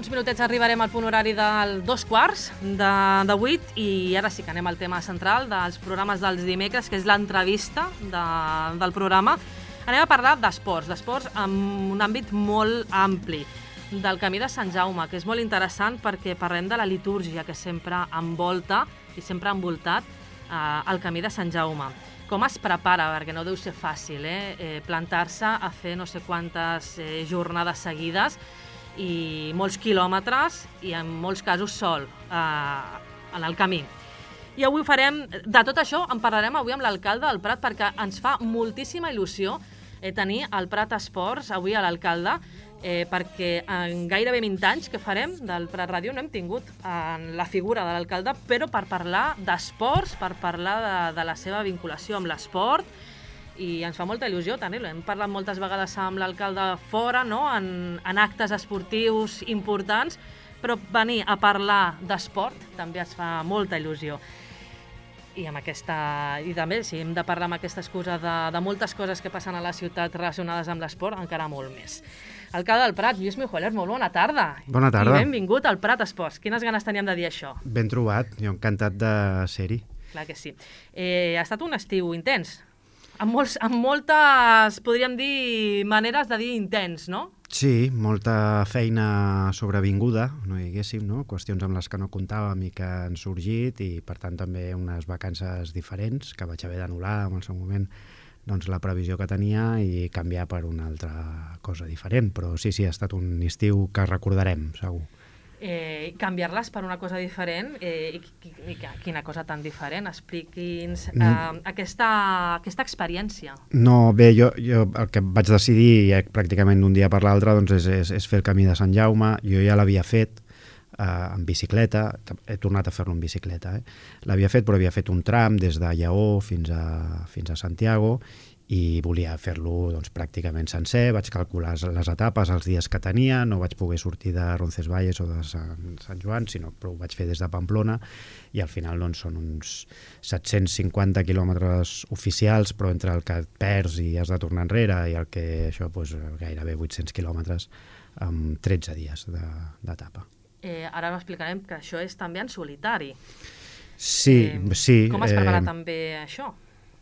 uns minutets arribarem al punt horari del 2:15 de 8 i ara sí que anem al tema central dels programes dels dimecres, que és l'entrevista del programa. Anem a parlar d'esports amb un àmbit molt ampli, del Camí de Sant Jaume, que és molt interessant perquè parlem de la litúrgia que sempre envolta i sempre ha envoltat el Camí de Sant Jaume. Com es prepara, perquè no deu ser fàcil, plantar-se a fer no sé quantes jornades seguides i molts quilòmetres i en molts casos sol en el camí. I avui ho farem, de tot això en parlarem avui amb l'alcalde del Prat, perquè ens fa moltíssima il·lusió tenir el Prat Esports avui a l'alcalde, perquè en gairebé 20 anys que farem del Prat Ràdio no hem tingut la figura de l'alcalde, però per parlar d'esports, per parlar de la seva vinculació amb l'esport, i ens fa molta il·lusió tenir-lo. Hem parlat moltes vegades amb l'alcalde fora, no? en actes esportius importants, però venir a parlar d'esport també ens fa molta il·lusió. I també, si hem de parlar amb aquesta excusa de moltes coses que passen a la ciutat relacionades amb l'esport, encara molt més. Alcalde del Prat, Lluís Mijoler, molt bona tarda. Bona tarda. I benvingut al Prat Esports. Quines ganes teníem de dir això? Ben trobat, jo encantat de ser-hi. Clar que sí. Ha estat un estiu intens, amb moltes, podríem dir, maneres de dir intens, no? Sí, molta feina sobrevinguda, no diguéssim, no? Qüestions amb les que no comptàvem i que han sorgit i, per tant, també unes vacances diferents que vaig haver d'anul·lar en el seu moment doncs, la previsió que tenia i canviar per una altra cosa diferent. Però sí, ha estat un estiu que recordarem, segur. Canviar-les per una cosa diferent, quina cosa tan diferent? Expliqui'ns aquesta experiència. No, bé, jo el que vaig decidir pràcticament d'un dia per l'altre doncs, és fer el Camí de Sant Jaume. Jo ja l'havia fet en bicicleta, he tornat a fer-lo en bicicleta. L'havia fet, però havia fet un tram des de Lleó fins a Santiago i volia fer-lo doncs, pràcticament sencer. Vaig calcular les etapes, els dies que tenia, no vaig poder sortir de Roncesvalles o de Sant Joan, però ho vaig fer des de Pamplona i al final doncs, són uns 750 quilòmetres oficials, però entre el que et perds i has de tornar enrere i el que això doncs, gairebé 800 quilòmetres amb 13 dies d'etapa. Ara m'explicarem que això és també en solitari. Sí. Com es prepara també això?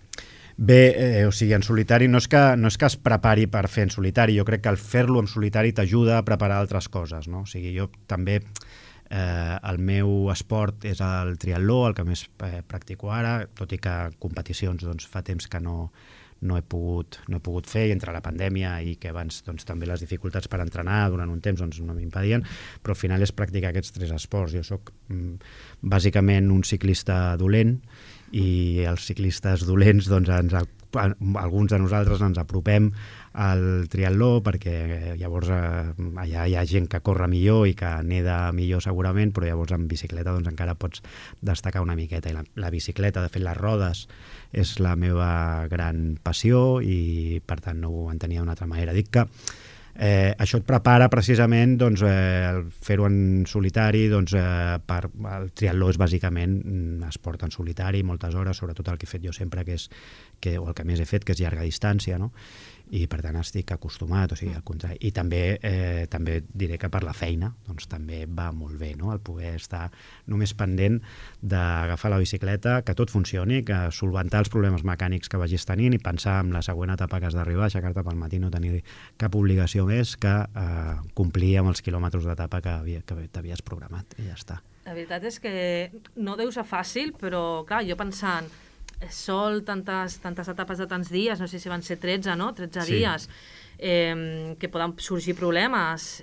Bé, en solitari no és que es prepari per fer en solitari, jo crec que el fer-lo en solitari t'ajuda a preparar altres coses, no? O sigui, jo també, el meu esport és el triatló, el que més practico ara, tot i que competicions doncs, fa temps que no he pogut fer, i entre la pandèmia i que abans doncs, també les dificultats per entrenar durant un temps doncs, no m'impedien, però al final és practicar aquests 3 esports. Jo soc bàsicament un ciclista dolent i els ciclistes dolents, doncs, alguns de nosaltres ens apropem al triatló perquè llavors allà hi ha gent que corre millor i que neda millor segurament, però llavors en bicicleta doncs, encara pots destacar una miqueta. I la bicicleta, de fet les rodes, és la meva gran passió i per tant no ho entenia d'una altra manera. Dic que això et prepara precisament doncs, fer-ho en solitari, doncs, el triatló és bàsicament esport en solitari, moltes hores, sobretot el que he fet jo sempre, o el que més he fet, que és llarga distància, no? I per tant estic acostumat, o sigui, al contrari. I també diré que per la feina doncs, també va molt bé, no? El poder estar només pendent d'agafar la bicicleta, que tot funcioni, que solventar els problemes mecànics que vagis tenint i pensar en la següent etapa que has d'arribar, aixecar-te pel matí, no tenir cap obligació més que complir amb els quilòmetres d'etapa que t'havies programat i ja està. La veritat és que no deu ser fàcil, però clar, jo pensant sol, tantes etapes de tants dies, no sé si van ser 13, no? 13 dies, que poden sorgir problemes,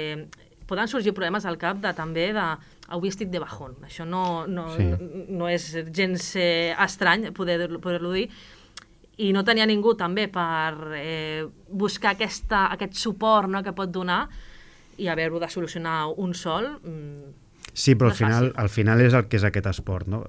al cap també de avui estic de bajón. Això no és gens estrany poder-lo dir, i no tenia ningú també per buscar aquest suport, no?, que pot donar, i haver-ho de solucionar un sol. Sí, però al final és el que és aquest esport, no?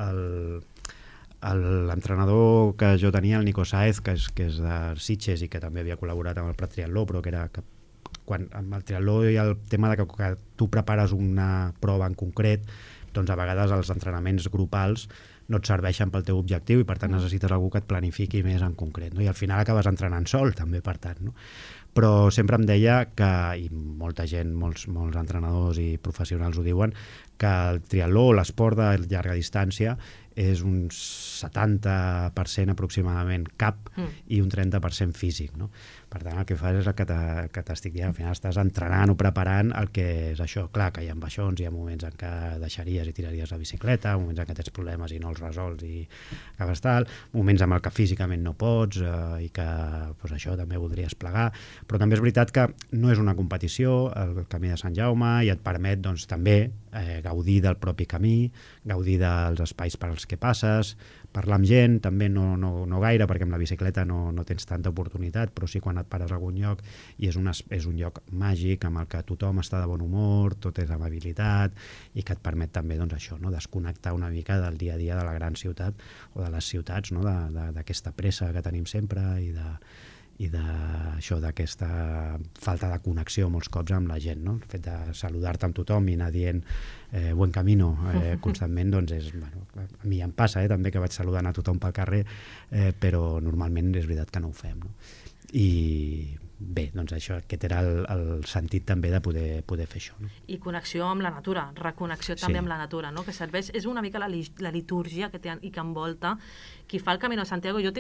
L'entrenador que jo tenia, el Nico Sáez, que és de Sitges i que també havia col·laborat amb el Prat Triatló, però que era quan amb el triatló hi ha el tema de que tu prepares una prova en concret, doncs a vegades els entrenaments grupals no et serveixen pel teu objectiu i per tant necessites algú que et planifiqui més en concret, no? I al final acabes entrenant sol també, per tant, no? Però sempre em deia que, i molta gent, molts entrenadors i professionals ho diuen, que el triatló, l'esport de llarga distància, és un 70% aproximadament cap i un 30% físic, no? Per tant, el que fas és el que t'estic dient, al final estàs entrenant o preparant el que és això. Clar que hi ha baixons, hi ha moments en què deixaries i tiraries la bicicleta, moments en què tens problemes i no els resols i acabes tal, moments en què físicament no pots i que doncs això també voldries plegar, però també és veritat que no és una competició, el Camí de Sant Jaume, i et permet doncs, també gaudir del propi camí, gaudir dels espais per als que passes, parlar amb gent, també no gaire, perquè amb la bicicleta no tens tanta oportunitat, però sí quan et pares a algun lloc, i és un lloc màgic amb el que tothom està de bon humor, tot és amabilitat, i que et permet també doncs, això, no? Desconnectar una mica del dia a dia de la gran ciutat o de les ciutats, no? D'aquesta pressa que tenim sempre i d'aquesta falta de connexió molts cops amb la gent, no? El fet de saludar-te amb tothom i anar dient buen camino constantment, doncs és, bueno, a mi em passa també que vaig saludant a tothom pel carrer, però normalment és veritat que no ho fem, no? I bé, doncs això, aquest era el sentit també de poder fer això, no? I connexió amb la natura, reconnexió també amb la natura, no? Que serveix, és una mica la litúrgia que té i que envolta qui fa el Camino de Santiago. Jo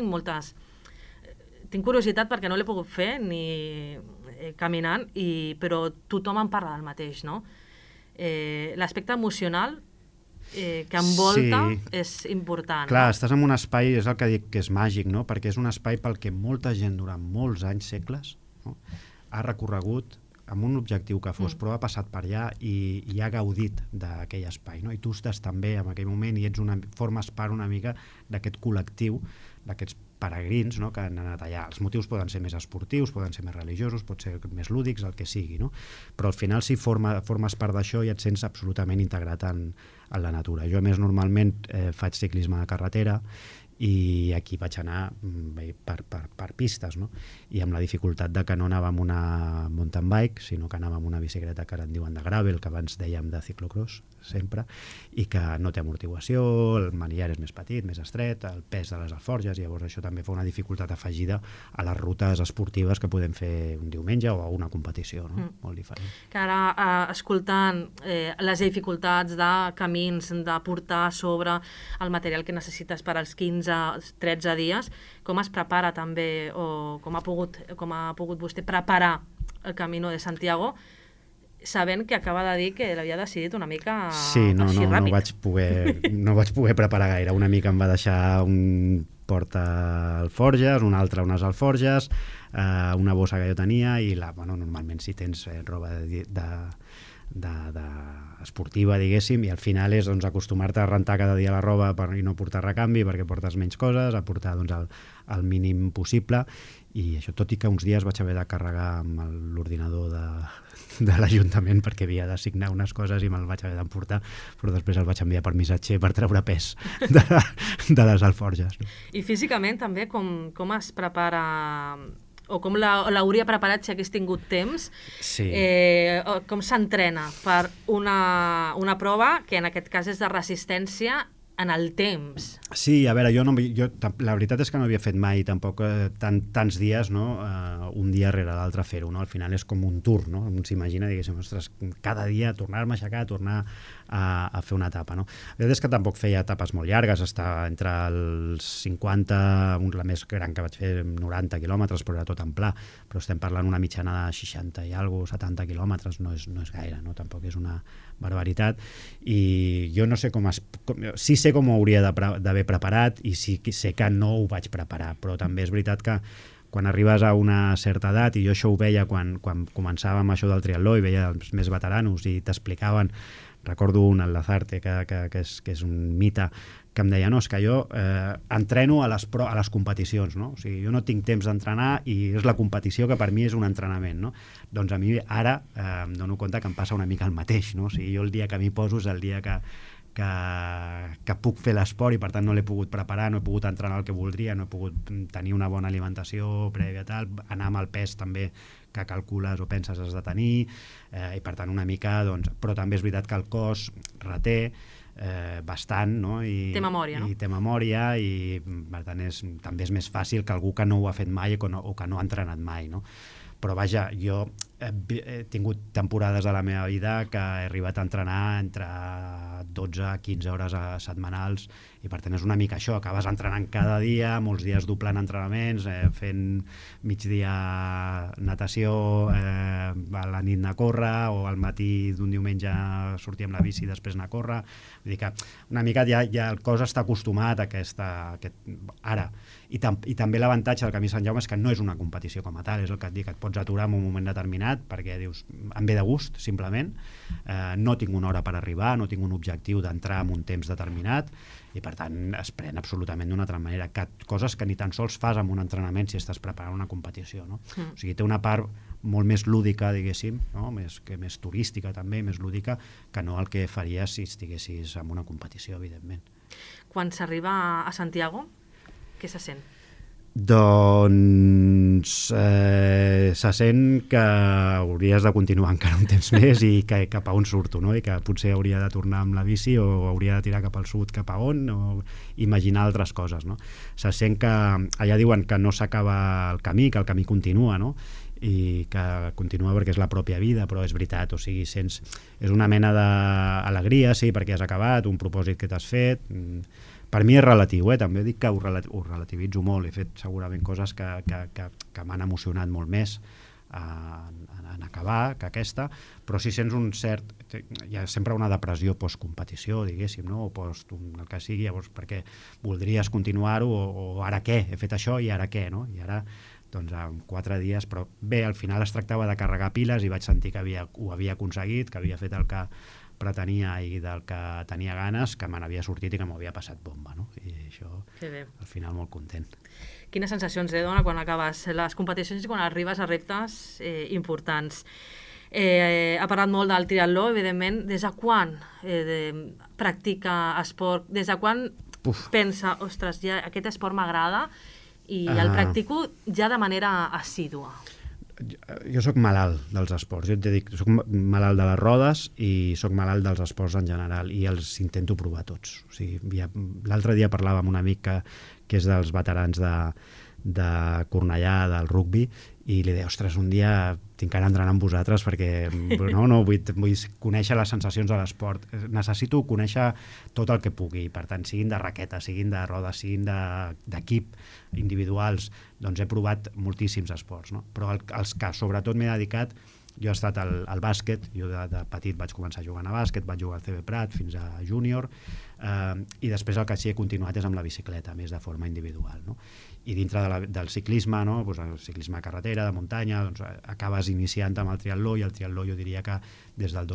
tinc curiositat perquè no l'he pogut fer ni caminant, però tothom en parla del mateix, no? L'aspecte emocional que envolta és important. Clar, estàs en un espai, és el que dic que és màgic, no? Perquè és un espai pel que molta gent durant molts anys, segles, no? Ha recorregut amb un objectiu que fos, però ha passat per allà i ha gaudit d'aquell espai, no? I tu estàs també en aquell moment i formes part una mica d'aquest col·lectiu, d'aquests peregrins, no? Que han anat allà. Els motius poden ser més esportius, poden ser més religiosos, pot ser més lúdics, el que sigui, no? Però al final si formes part d'això i et sents absolutament integrat en la natura. Jo a més normalment faig ciclisme de carretera i aquí vaig anar per pistes, no? I amb la dificultat de que no anava amb una mountain bike, sinó que anava amb una bicicleta que ara en diuen de gravel, que abans dèiem de ciclocross sempre, i que no té amortiguació, el manillar és més petit, més estret, el pes de les alforges, i llavors això també fa una dificultat afegida a les rutes esportives que podem fer un diumenge o a una competició, no? Molt diferent. Que ara, escoltant les dificultats de camins, de portar sobre el material que necessites per als 15-13 dies, com es prepara també, o com ha pogut vostè preparar el Camino de Santiago, sabent que acaba de dir que l'havia decidit una mica així ràpid. No vaig poder preparar gaire. Una mica em va deixar un porta-alforges, un altre unes alforges, una bossa que jo tenia, i normalment si tens roba esportiva, diguéssim, i al final és acostumar-te a rentar cada dia la roba i no portar recanvi perquè portes menys coses, a portar el mínim possible, i això, tot i que uns dies vaig haver de carregar amb l'ordinador de l'Ajuntament perquè havia de signar unes coses i me'l vaig haver d'emportar, però després el vaig enviar per missatger per treure pes de les alforges. I físicament també com es prepara, o com l'hauria preparat si hagués tingut temps, com s'entrena per una prova que en aquest cas és de resistència en el temps? Sí, a veure, la veritat és que no havia fet mai tampoc tants dies, no? Un dia rere l'altre fer-ho, no? Al final és com un tour, no? Un s'imagina, diguéssim, ostres, cada dia tornar-me a aixecar, tornar a fer una etapa, no? La veritat és que tampoc feia etapes molt llargues, està entre els 50, la més gran que vaig fer 90 quilòmetres, però era tot en pla, però estem parlant una mitjana de 60 i alguna cosa, 70 quilòmetres, no és gaire, no? Tampoc és una barbaritat, i jo no sé sí sé com ho hauria d'haver preparat, i sí sé que no ho vaig preparar, però també és veritat que quan arribes a una certa edat, i jo això ho veia quan començàvem això del triatló i veia els més veteranos i t'explicaven, recordo un, el Lazarte, que és un mite, que em deia, no, és que jo entreno a les competicions, no? O sigui, jo no tinc temps d'entrenar i és la competició que per mi és un entrenament, no? Doncs a mi ara em dono compte que em passa una mica el mateix, no? O sigui, jo el dia que m'hi poso és el dia que puc fer l'esport i per tant no l'he pogut preparar, no he pogut entrenar el que voldria, no he pogut tenir una bona alimentació prèvia, tal, anar amb el pes també que calcules o penses has de tenir, i per tant una mica, doncs, però també és veritat que el cos reté, bastant, no? Té memòria, no? I té memòria, i per tant també és més fàcil que algú que no ho ha fet mai o que no ha entrenat mai, no? Però vaja, jo he tingut temporades de la meva vida que he arribat a entrenar entre 12 a 15 hores setmanals, i per tant és una mica això, acabes entrenant cada dia, molts dies doblant entrenaments, fent migdia natació, a la nit anar a córrer, o al matí d'un diumenge sortir amb la bici i després anar a córrer. Vull dir que una mica ja el cos està acostumat a aquest ara. I també l'avantatge del Camí Sant Jaume és que no és una competició com a tal, és el que et dic, et pots aturar en un moment determinat perquè dius, em ve de gust, simplement, no tinc una hora per arribar, no tinc un objectiu d'entrar en un temps determinat, i per tant es pren absolutament d'una altra manera, coses que ni tan sols fas amb un entrenament si estàs preparant una competició, no? O sigui, té una part molt més lúdica, diguéssim, no? més turística també, més lúdica, que no el que faries si estiguessis en una competició, evidentment. Quan s'arriba a Santiago, què se sent? Doncs se sent que hauries de continuar encara un temps més i que cap a on surto, no? I que potser hauria de tornar amb la bici o hauria de tirar cap al sud, cap a on, o imaginar altres coses, no? Se sent que allà diuen que no s'acaba el camí, que el camí continua, no? I que continua perquè és la pròpia vida, però és veritat, o sigui, és una mena d'alegria, sí, perquè has acabat un propòsit que t'has fet. Per mi és relatiu, també dic que ho relativitzo molt, he fet segurament coses que m'han emocionat molt més en acabar que aquesta, però si sents un cert, hi ha sempre una depressió postcompetició, diguéssim, no? O post el que sigui, llavors perquè voldries continuar-ho, o ara què, he fet això i ara què, no? I ara doncs en 4 dies, però bé, al final es tractava de carregar piles i vaig sentir que ho havia aconseguit, que havia fet el que pretenia i del que tenia ganes, que me n'havia sortit i que m'ho havia passat bomba, no? I això, al final, molt content. Quines sensacions dona quan acabes les competicions i quan arribes a reptes importants? Ha parlat molt del triatló, evidentment. Des de quan practica esport? Des de quan pensa, ostres, ja aquest esport m'agrada i el practico ja de manera assídua? Jo sóc malalt dels esports, jo et dic, sóc malalt de les rodes i sóc malalt dels esports en general, i els intento provar tots. O sigui, l'altre dia parlava amb un amic que és dels veterans de Cornellà, del rugbi, i li deia, ostres, un dia tinc que anar a entrenar amb vosaltres perquè no vull conèixer les sensacions de l'esport. Necessito conèixer tot el que pugui, per tant, siguin de raqueta, siguin de rodes, siguin d'equip, individuals. Doncs he provat moltíssims esports, no? Però els que sobretot m'he dedicat, jo he estat al bàsquet, jo de petit vaig començar jugant a bàsquet, vaig jugar al CB Prat fins a júnior, i després el que sí he continuat és amb la bicicleta, més de forma individual, no? I dintre del ciclisme, no? Doncs el ciclisme de carretera, de muntanya, doncs acabes iniciant amb el triatló, i el triatló jo diria que des del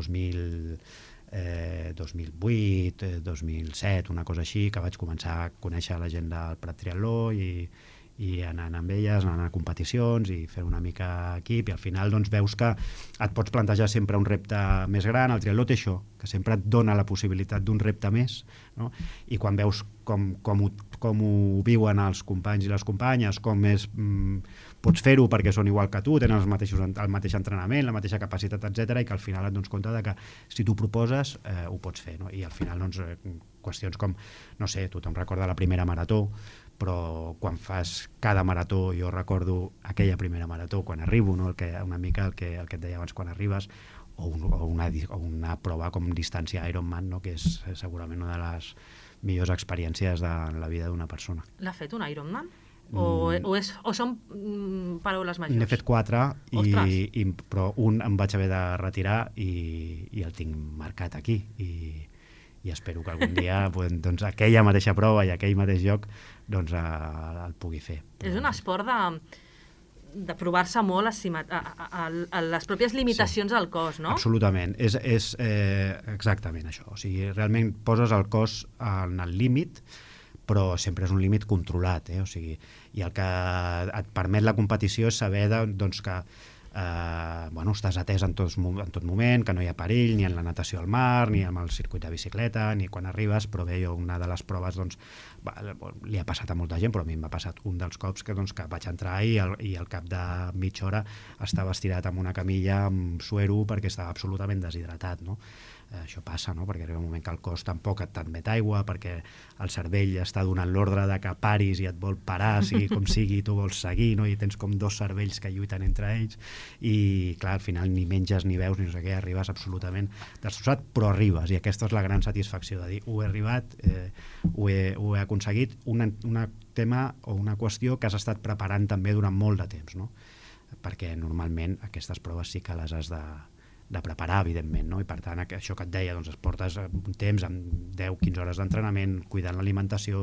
2008, 2007, una cosa així, que vaig començar a conèixer la gent del Prat Triatló i anant amb elles, anant a competicions i fer una mica equip, i al final doncs veus que et pots plantejar sempre un repte més gran. El triatló té això, que sempre et dona la possibilitat d'un repte més, no? I quan veus com ho viuen els companys i les companyes, com pots fer-ho perquè són igual que tu, tenen el mateix entrenament, la mateixa capacitat, etc., i que al final et dones compte de que si tu proposes ho pots fer, no? I al final doncs, qüestions com, no sé, tothom recorda la primera marató, però quan fas cada marató, jo recordo aquella primera marató quan arribo, no? Una mica el que et deia abans, quan arribes, o una prova com distància Ironman, no? Que és segurament una de les millors experiències de la vida d'una persona. L'ha fet un Ironman? O són paraules majors? N'he fet 4, però un em vaig haver de retirar i el tinc marcat aquí, i espero que algun dia doncs, aquella mateixa prova i aquell mateix lloc doncs, el pugui fer. És un esport de provar-se molt a les pròpies limitacions del cos, no? Absolutament, és exactament això. O sigui, realment poses el cos en el límit, però sempre és un límit controlat, o sigui, i el que et permet la competició és saber doncs, que estàs atès en tot moment, que no hi ha perill ni en la natació al mar, ni en el circuit de bicicleta, ni quan arribes. Però bé, una de les proves doncs, li ha passat a molta gent, però a mi m'ha passat un dels cops que vaig entrar i al cap de mitja hora estava estirat en una camilla amb suero perquè estava absolutament deshidratat, no? Això passa, no? Perquè arriba un moment que el cos tampoc et admet aigua, perquè el cervell està donant l'ordre de que paris i et vol parar, sigui com sigui, tu vols seguir, no? I tens com dos cervells que lluiten entre ells, i clar, al final ni menges ni veus ni no sé què, arribes absolutament destrossat, però arribes, i aquesta és la gran satisfacció de dir, ho he arribat, ho he aconseguit, una tema o una qüestió que has estat preparant també durant molt de temps, no? Perquè normalment aquestes proves sí que les has de preparar, evidentment, no? I per tant, això que et deia, doncs es portes un temps amb 10-15 hores d'entrenament, cuidant l'alimentació,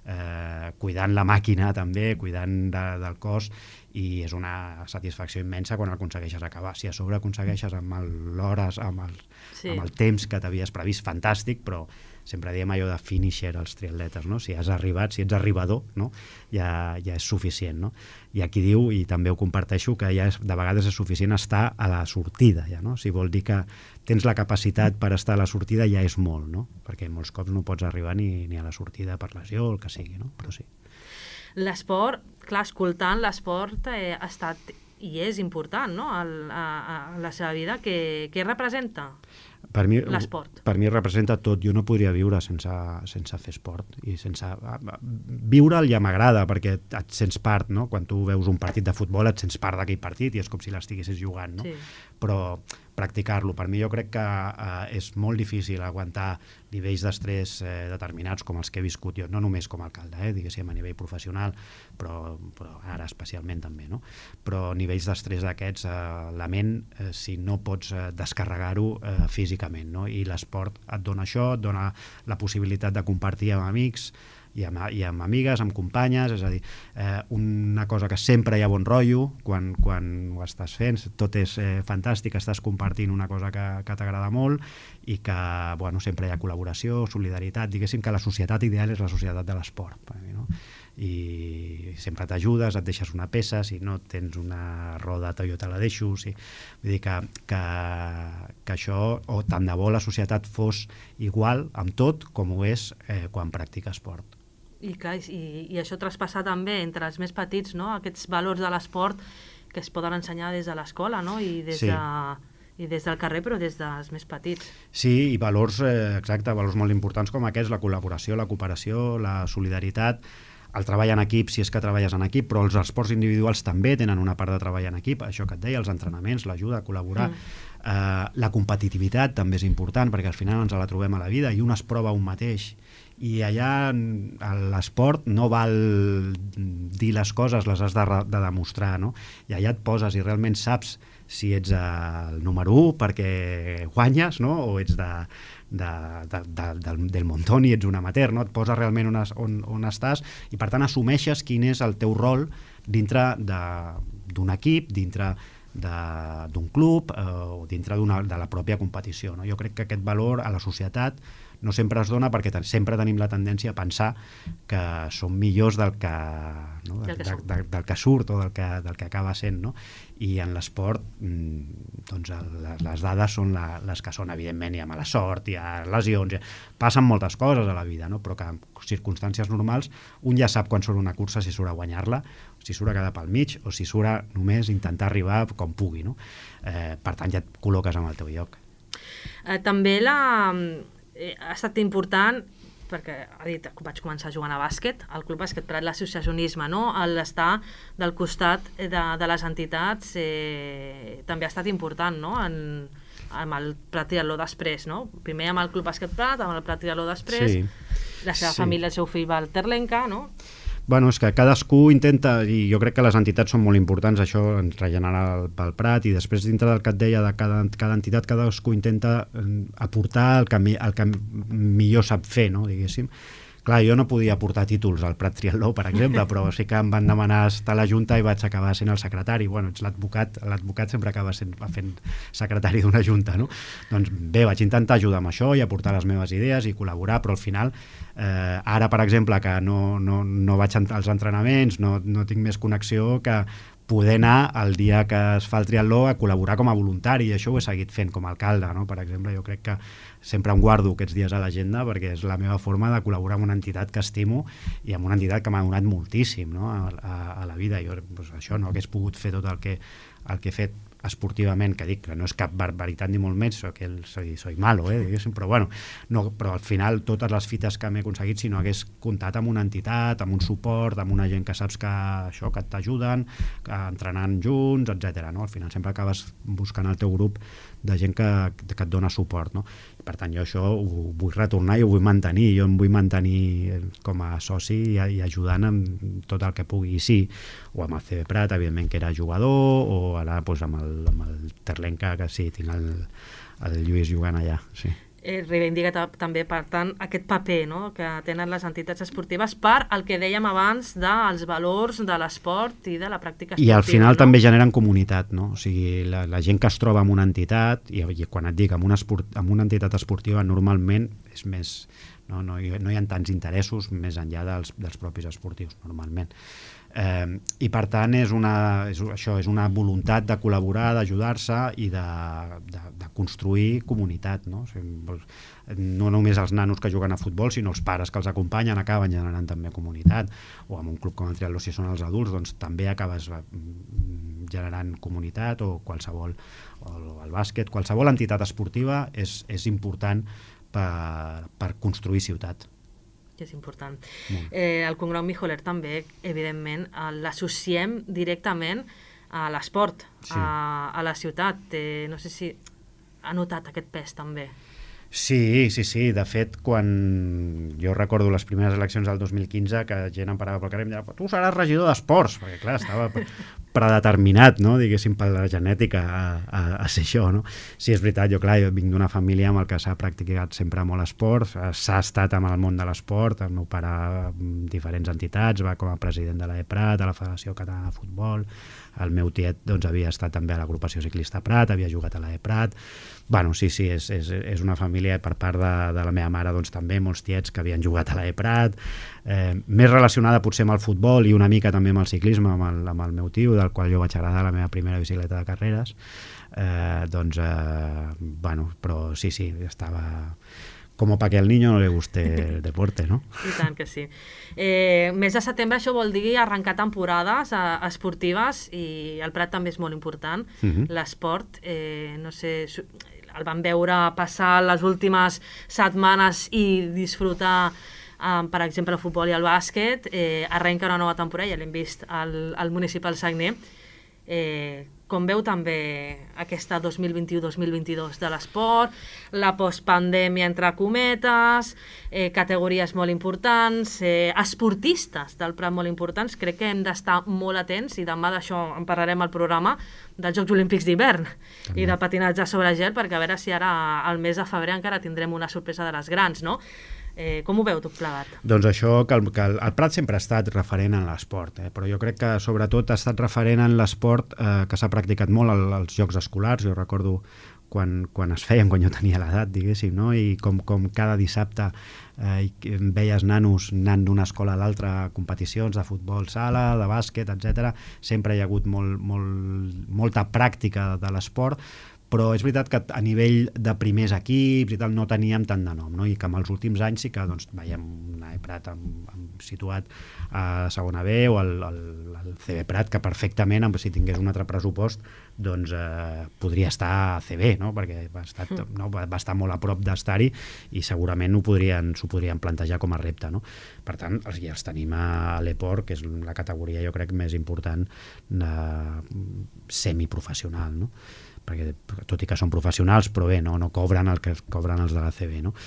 cuidant la màquina també, cuidant del cos, i és una satisfacció immensa quan aconsegueixes acabar. Si a sobre aconsegueixes amb l'hores, amb el temps que t'havies previst, fantàstic, però sempre diem allò de finisher als triatletes, no? Si has arribat, si ets arribador, no? Ja és suficient, no? I aquí diu, i també ho comparteixo, que ja de vegades és suficient estar a la sortida, ja, no? Si vol dir que tens la capacitat per estar a la sortida, ja és molt, no? Perquè molts cops no pots arribar ni a la sortida per lesió o el que sigui, no? Però sí. L'esport, clar, escoltant l'esport ha estat i és important, no?, a la seva vida. Què representa l'esport? Per mi representa tot. Jo no podria viure sense fer esport, i sense viure'l ja m'agrada, perquè et sents part, no? Quan tu veus un partit de futbol et sents part d'aquell partit i és com si l'estiguessis jugant, no? Sí. Però practicar-lo, per mi jo crec que és molt difícil aguantar nivells d'estrès determinats com els que he viscut jo, no només com a alcalde, diguéssim, a nivell professional, però ara especialment també, no? Però nivells d'estrès d'aquests, la ment, si no pots descarregar-ho físicament, no? I l'esport et dona això, et dona la possibilitat de compartir amb amics i amb amigues, amb companyes, és a dir, una cosa que sempre hi ha bon rotllo quan ho estàs fent, tot és fantàstic, estàs compartint una cosa que t'agrada molt, i que, bueno, sempre hi ha col·laboració, solidaritat, diguéssim que la societat ideal és la societat de l'esport, per mi, no? I sempre t'ajudes, et deixes una peça, si no tens una roda jo te la deixo, sí. Vull dir que això, o tant de bo la societat fos igual amb tot com ho és quan practica esport. I clar, i això traspassa també entre els més petits, no? Aquests valors de l'esport que es poden ensenyar des de l'escola, no? I des del carrer, però des dels més petits. Sí, i valors, exacte, valors molt importants com aquests, la col·laboració, la cooperació, la solidaritat, el treball en equip, si és que treballes en equip, però els esports individuals també tenen una part de treball en equip, això que et deia, els entrenaments, l'ajuda a col·laborar. La competitivitat també és important, perquè al final ens la trobem a la vida i un es prova un mateix, i allà l'esport no val dir les coses, les has de demostrar, no? I allà et poses i realment saps si ets el número 1 perquè guanyes, no? O ets del montón i ets un amateur, no? Et poses realment on estàs, i per tant assumeixes quin és el teu rol dintre d'un equip, dintre d'un club o dintre de la pròpia competició, no? Jo crec que aquest valor a la societat no sempre es dona, perquè sempre tenim la tendència a pensar que som millors del que surt o del que acaba sent, no? I en l'esport doncs les dades són les que són, evidentment hi ha mala sort, hi ha lesions, passen moltes coses a la vida, no? Però que en circumstàncies normals un ja sap quan surt una cursa si surt a guanyar-la, si surt a quedar pel mig o si surt a només intentar arribar com pugui, no? Per tant ja et col·loques en el teu lloc. També ha estat important, perquè ha dit que vaig començar jugant a bàsquet, al Club Bàsquet Prat, l'associacionisme, no? L'estar del costat de les entitats també ha estat important, no? Amb el Prat Triatló després, no? Primer amb el Club Bàsquet Prat, amb el Prat Triatló després, la seva família, el seu fill va al Terlenca, no? Bueno, és que cadascú intenta, i jo crec que les entitats són molt importants, això en regenerar pel Prat, i després dintre del que et deia de cada entitat, cadascú intenta aportar el que millor sap fer, no? Diguéssim. Clar, jo no podia portar títols al Prat Triatló, per exemple, però sí que em van demanar estar a la Junta i vaig acabar sent el secretari. Bueno, ets l'advocat sempre acaba fent secretari d'una Junta, no? Doncs bé, vaig intentar ajudar amb això i aportar les meves idees i col·laborar, però al final, ara, per exemple, que no vaig als entrenaments, no tinc més connexió que poder anar el dia que es fa el triatló a col·laborar com a voluntari, i això ho he seguit fent com a alcalde, no? Per exemple, jo crec que sempre em guardo aquests dies a l'agenda perquè és la meva forma de col·laborar amb una entitat que estimo i amb una entitat que m'ha donat moltíssim, no? A la vida. Jo, doncs això, no hagués pogut fer tot el que he fet esportivament, que dic que no és cap barbaritat ni molt menys, soy malo, diguéssim, però bueno, no, però al final totes les fites que m'he aconseguit, si no hagués comptat amb una entitat, amb un suport, amb una gent que saps que això que t'ajuden, entrenant junts, etc. No? Al final sempre acabes buscant el teu grup de gent que et dona suport, no? I per tant jo això ho vull retornar i ho vull mantenir, jo em vull mantenir com a soci i ajudant amb tot el que pugui, i sí, o amb el CB Prat, evidentment que era jugador, o ara doncs, amb el Terlenca, que sí, tinc el Lluís jugant allà, sí. Reivindica també, per tant, aquest paper, no?, que tenen les entitats esportives per el que dèiem abans dels valors de l'esport i de la pràctica esportiva. I al final també generen comunitat, no? O sigui, la gent que es troba en una entitat, i quan et dic en una entitat esportiva, normalment és més... No hi ha tants interessos més enllà dels propis esportius, normalment. I per tant és una voluntat de col·laborar, d'ajudar-se i de construir comunitat, no? O sigui, no només els nanos que juguen a futbol, sinó els pares que els acompanyen acaben generant també comunitat, o en un club com el Triatló, si són els adults, doncs també acabes generant comunitat, o qualsevol, o el bàsquet, qualsevol entitat esportiva és important per construir ciutat. És important. El cognom Mijoler també, evidentment, l'associem directament a l'esport, sí, a la ciutat. No sé si ha notat aquest pes també. Sí. De fet, quan jo recordo les primeres eleccions del 2015, que gent em parava pel carrer i em deia, tu seràs regidor d'esports, perquè clar, estava predeterminat, no? Diguéssim, per la genètica a ser això, no? Sí, és veritat, jo vinc d'una família amb el que s'ha practicat sempre molt esport, s'ha estat amb el món de l'esport, el meu pare amb diferents entitats, va com a president de l'EPRAT, a la Federació Catalana de Futbol, el meu tiet doncs, havia estat també a l'agrupació ciclista Prat, havia jugat a l'EPRAT. Bueno, sí, és una família per part de la meva mare, doncs també molts tiets que havien jugat a l'EPRAT, més relacionada potser amb el futbol i una mica també amb el ciclisme, amb el meu tio, del qual jo vaig heredar la meva primera bicicleta de carreres. Bueno, però sí, estava... Como para que al niño no le guste el deporte, no? I tant que sí. Mes de setembre, això vol dir arrencar temporades esportives, i el Prat també és molt important, l'esport. No sé, el vam veure passar les últimes setmanes i disfrutar, per exemple, el futbol i el bàsquet. Arrenca una nova temporada, ja l'hem vist al Municipal Sagner. Com veu també aquesta 2021-2022 de l'esport, la postpandèmia entre cometes, categories molt importants, esportistes del Prat molt importants, crec que hem d'estar molt atents, i demà d'això en parlarem al programa, dels Jocs Olímpics d'hivern i de patinatge sobre gel, perquè a veure si ara al mes de febrer encara tindrem una sorpresa de les grans, no? Com ho veu tot plegat? Doncs això, que el Prat sempre ha estat referent en l'esport, però jo crec que sobretot ha estat referent en l'esport que s'ha practicat molt als Jocs Escolars. Jo recordo quan es feien, quan jo tenia l'edat, diguéssim, no? I com cada dissabte veies nanos anant d'una escola a l'altra a competicions de futbol sala, de bàsquet, etc. Sempre hi ha hagut molta pràctica de l'esport, però és veritat que a nivell de primers equips i tal no teníem tant de nom, no? I que en els últims anys sí que doncs, veiem una Prat situat a segona B, o el CB Prat, que perfectament, si tingués un altre pressupost, doncs podria estar a CB, no? Perquè va estar molt a prop d'estar-hi, i segurament s'ho podrien plantejar com a repte, no? Per tant, els tenim a l'EPOR, que és la categoria, jo crec, més important semiprofessional, no? Perquè tot i que són professionals, però bé, no cobren el que cobren els de la CB, no?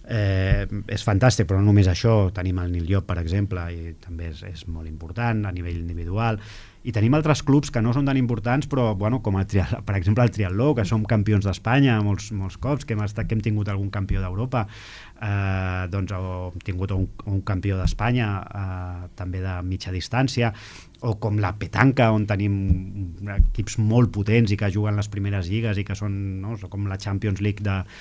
És fantàstic, però no només això. Tenim el Nil Llop, per exemple, i també és molt important a nivell individual, i tenim altres clubs que no són tan importants, però bueno, com per exemple el triatló, que som campions d'Espanya molts cops, que hem tingut algun campió d'Europa, doncs hem tingut un campió d'Espanya també de mitja distància, o com la petanca, on tenim equips molt potents i que juguen les primeres lligues i que són, no, com la Champions League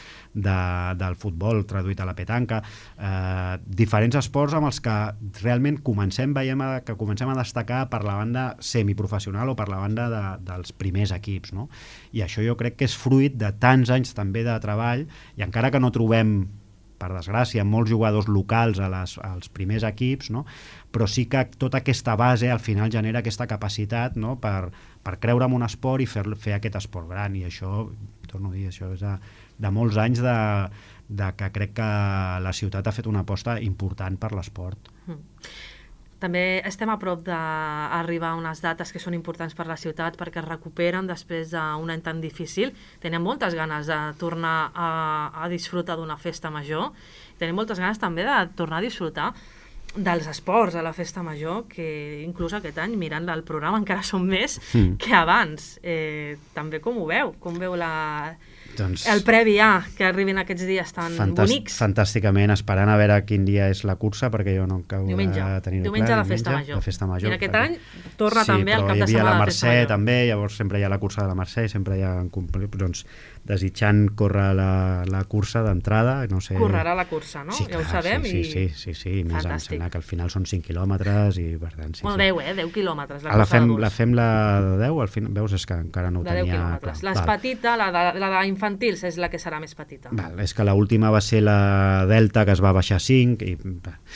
del futbol traduït a la petanca. Diferents esports amb els que realment comencem a destacar per la banda semiprofessional o per la banda dels primers equips, no? I això jo crec que és fruit de tants anys també de treball, i encara que no trobem per desgràcia, molts jugadors locals als primers equips, no? Però sí que tota aquesta base al final genera aquesta capacitat, no? per creure en un esport i fer aquest esport gran, i això, torno a dir, això és de molts anys de que crec que la ciutat ha fet una aposta important per l'esport. També estem a prop d'arribar a unes dates que són importants per la ciutat perquè es recuperen després d'un any tan difícil. Tenim moltes ganes de tornar a disfrutar d'una festa major. Tenim moltes ganes també de tornar a disfrutar dels esports a la festa major, que inclús aquest any, mirant el programa, encara són més que abans. També com ho veu? Com veu el previ que arribin aquests dies tan bonics? Fantàsticament, esperant a veure quin dia és la cursa, perquè jo no acabo de tenir-ho clar. Diumenge de festa major. I aquest any torna també al cap de setmana de festa major. Sí, però hi havia la Mercè també, llavors sempre hi ha la cursa de la Mercè, sempre hi ha doncs desitjant córrer la cursa d'entrada, no sé... Correrà la cursa, no? Sí, ja ho sabem. Sí, més em sembla que al final són 5 quilòmetres i per tant... Bueno, 10 quilòmetres, la cursa de 2. La fem la de 10, al final, veus, és que encara no ho tenia... De 10 quilòmetres. La petita, la d'infantils, és la que serà més petita. És que l'última va ser la Delta, que es va baixar 5, i...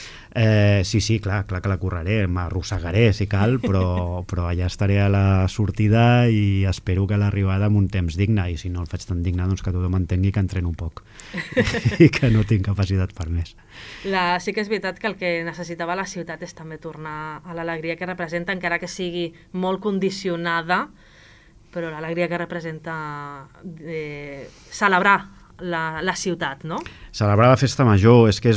Sí, clar que la correré, m'arrossegaré si cal, però allà estaré a la sortida i espero que l'arribada amb un temps digne, i si no el faig tan digne, doncs que tothom entengui que entreno poc i que no tinc capacitat per més. Sí que és veritat que el que necessitava la ciutat és també tornar a l'alegria que representa, encara que sigui molt condicionada, però l'alegria que representa celebrar la ciutat, no? Celebrar la festa major, és que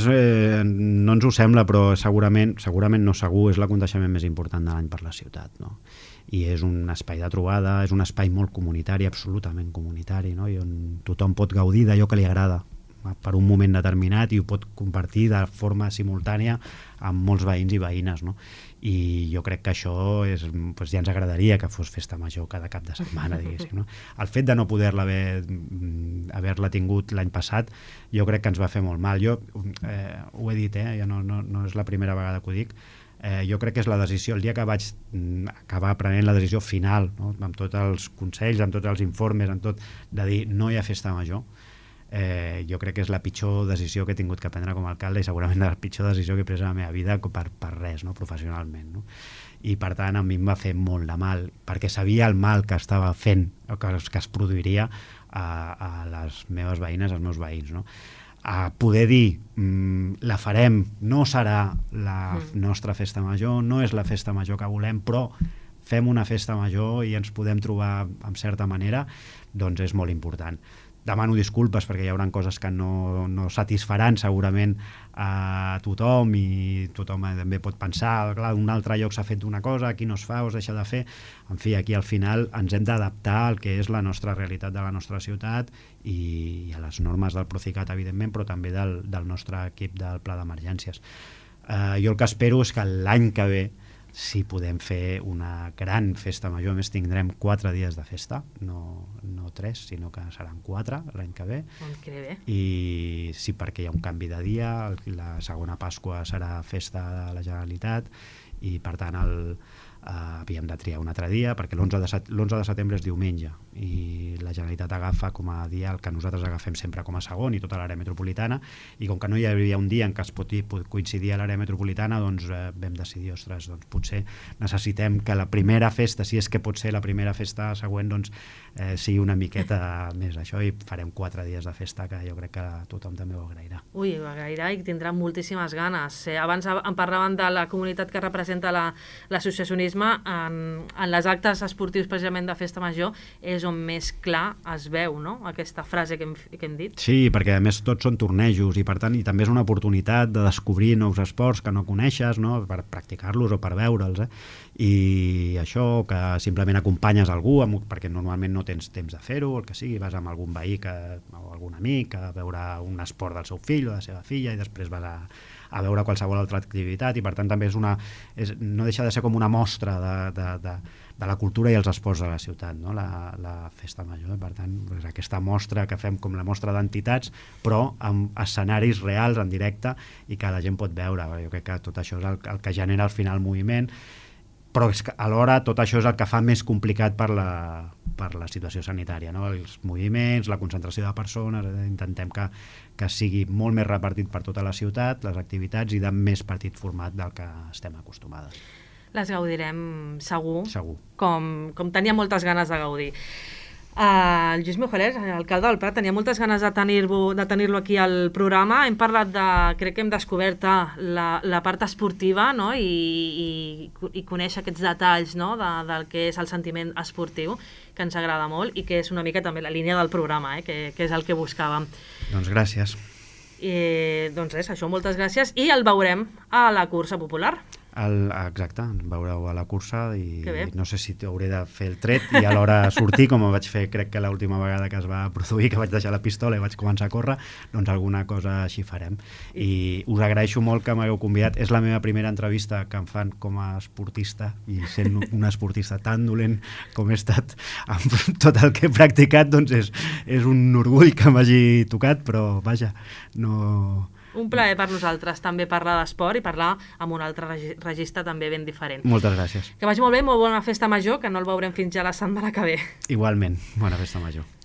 no ens ho sembla, però segurament no segur, és l'aconteixement més important de l'any per la ciutat, no? I és un espai de trobada, és un espai molt comunitari, absolutament comunitari, no? I on tothom pot gaudir d'allò que li agrada per un moment determinat i ho pot compartir de forma simultània amb molts veïns i veïnes, no? I jo crec que això ja ens agradaria que fos festa major cada cap de setmana, diguéssim, no? El fet de no poder-la haver-la tingut l'any passat, jo crec que ens va fer molt mal. Jo ho he dit, ja no és la primera vegada que ho dic, jo crec que és la decisió, el dia que vaig acabar prenent la decisió final, no? Amb tots els consells, amb tots els informes, amb tot, de dir no hi ha festa major, jo crec que és la pitjor decisió que he tingut que prendre com a alcalde i segurament la pitjor decisió que he pres a la meva vida per res, no? Professionalment, no? I per tant a mi em va fer molt de mal, perquè sabia el mal que estava fent, que es produiria a les meves veïnes, als meus veïns, no? A poder dir la farem, no serà la nostra festa major, no és la festa major que volem, però fem una festa major i ens podem trobar en certa manera, doncs és molt important. Demano disculpes perquè hi haurà coses que no satisfaran segurament a tothom i tothom també pot pensar, clar, un altre lloc s'ha fet una cosa, aquí no es fa o es deixa de fer. En fi, aquí al final ens hem d'adaptar al que és la nostra realitat de la nostra ciutat i a les normes del Procicat, evidentment, però també del nostre equip del Pla d'Emergències. Jo el que espero és que l'any que ve si podem fer una gran festa major, més tindrem 4 dies de festa, no 3, sinó que seran 4 l'any que ve. I sí, perquè hi ha un canvi de dia, la segona Pasqua serà festa de la Generalitat i per tant havíem de triar un altre dia perquè l'11 de setembre és diumenge i la Generalitat agafa com a dia el que nosaltres agafem sempre com a segon i tota l'àrea metropolitana, i com que no hi havia un dia en què es pot coincidir a l'àrea metropolitana, doncs vam decidir, ostres, doncs potser necessitem que la primera festa, si és que pot ser la primera festa següent, doncs sigui una miqueta més això, i farem 4 dies de festa que jo crec que tothom també ho agrairà. Ho agrairà i tindrà moltíssimes ganes. Abans em parlaven de la comunitat que representa l'associacionisme. En les actes esportius precisament de festa major és on més clar es veu, no?, aquesta frase que hem dit. Sí, perquè a més tots són tornejos i per tant i també és una oportunitat de descobrir nous esports que no coneixes, no?, per practicar-los o per veure'ls, i això, que simplement acompanyes algú, perquè normalment no tens temps de fer-ho, el que sigui, vas amb algun veí o algun amic a veure un esport del seu fill o de la seva filla i després vas a veure qualsevol altra activitat, i per tant també no deixa de ser com una mostra de la cultura i els esports de la ciutat, no? La festa major, per tant és aquesta mostra que fem com la mostra d'entitats, però amb escenaris reals en directe i que la gent pot veure. Jo crec que tot això és el que genera al final moviment, però és que alhora tot això és el que fa més complicat per la situació sanitària, no? Els moviments, la concentració de persones, intentem que sigui molt més repartit per tota la ciutat, les activitats, i de més petit format del que estem acostumades. Les gaudirem segur. Segur. Com tenia moltes ganes de gaudir. El Lluís Mujeres, alcalde del Prat, tenia moltes ganes de tenir-lo aquí al programa. Hem parlat crec que hem descobert la part esportiva, no? I conèixer aquests detalls, no? del que és el sentiment esportiu, que ens agrada molt i que és una mica també la línia del programa, que és el que buscàvem. Doncs gràcies. Doncs res, això, moltes gràcies, i el veurem a la cursa popular. Exacte, em veureu a la cursa i no sé si hauré de fer el tret i alhora sortir, com ho vaig fer crec que l'última vegada que es va produir, que vaig deixar la pistola i vaig començar a córrer, doncs alguna cosa així farem. I us agraeixo molt que m'hagueu convidat. És la meva primera entrevista que em fan com a esportista, i sent un esportista tan dolent com he estat amb tot el que he practicat, doncs és un orgull que m'hagi tocat, però vaja, no... Un plaer per nosaltres també parlar d'esport i parlar amb un altre registre també ben diferent. Moltes gràcies. Que vagi molt bé, molt bona festa major, que no el veurem fins ja la setmana que ve. Igualment, bona festa major.